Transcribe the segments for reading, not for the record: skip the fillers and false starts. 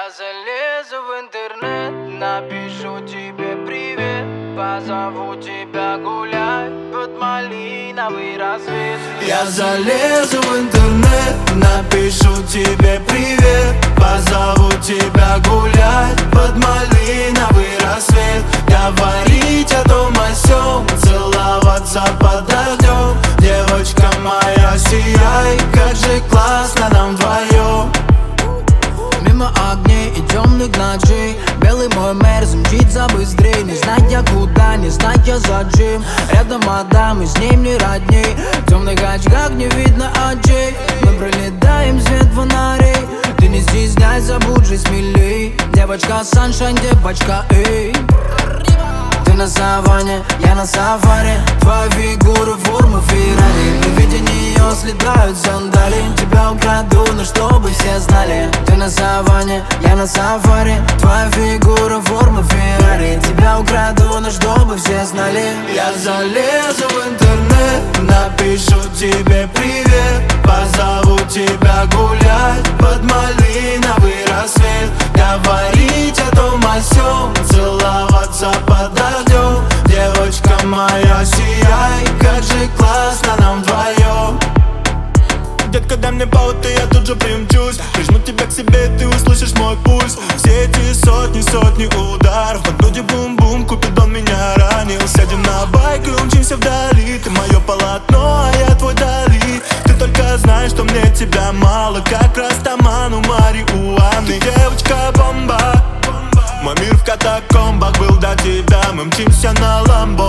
залезу в интернет, напишу тебе привет, позову тебя гулять под малиновый рассвет. Я залезу в интернет, напишу тебе привет, позову тебя гулять под малиновый рассвет. Говорить о том о сём, целоваться под дождем. Девочка моя, сияй, как же классно нам вдвоем. Мимо огней и темных ночей белый мой мэр мчит забыстрей. Не зная куда, не зная зачем. Рядом мадам, и с ней мне родней. В темных очках не видно очей. Мы пролетаем свет фонарей. Ты не стесняйся, будь же смелей. Девочка саншайн, девочка, эй. Ты на саванне, я на сафари. Твоя фигура, форма Феррари. При виде нее слетают сандали. Тебя украду, но чтобы все знали. Ты на саванне, я на сафари. Твоя фигура, форма Феррари. Тебя украду, но чтобы все знали. Я залезу в интернет, напишу тебе привет, позову тебя гулять под малиновый рассвет. Говорить о том о сём, целоваться под дождем. Девочка моя, сияй, как же классно нам вдвоем. Детка, дай мне повод, и я тут же примчусь. Прижму тебя к себе, ты услышишь мой пульс. Все эти сотни ударов по груди, бум-бум, Купидон меня ранил. Сядем на байк и умчимся вдали. Ты мое полотно, а я твой Дали. Ты только знаешь, что мне тебя мало, как растаману марихуаны. Девочка-бомба, мой мир в катакомбах был до тебя. Мы мчимся на ламбо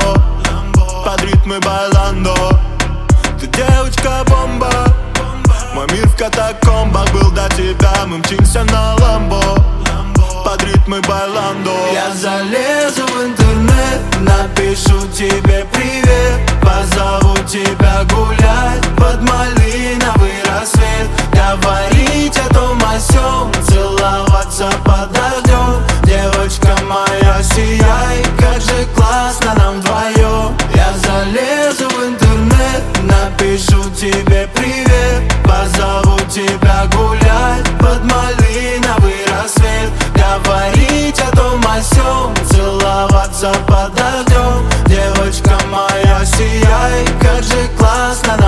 под ритмы байландо. Ты девочка-бомба, мой мир в катакомбах был до тебя. Мы мчимся на ламбо под ритмы байландо. Я залезу в интернет, напишу тебе привет, позову тебя гулять под малиновый рассвет. Говорить о том о сём, целоваться под дождем. Девочка моя, сияй, как же классно нам вдвоем. Я залезу в интернет, напишу тебе привет, позову тебя гулять под малиновый рассвет. Говорить о том о сём, целоваться под дождем. Девочка моя, сияй, как же классно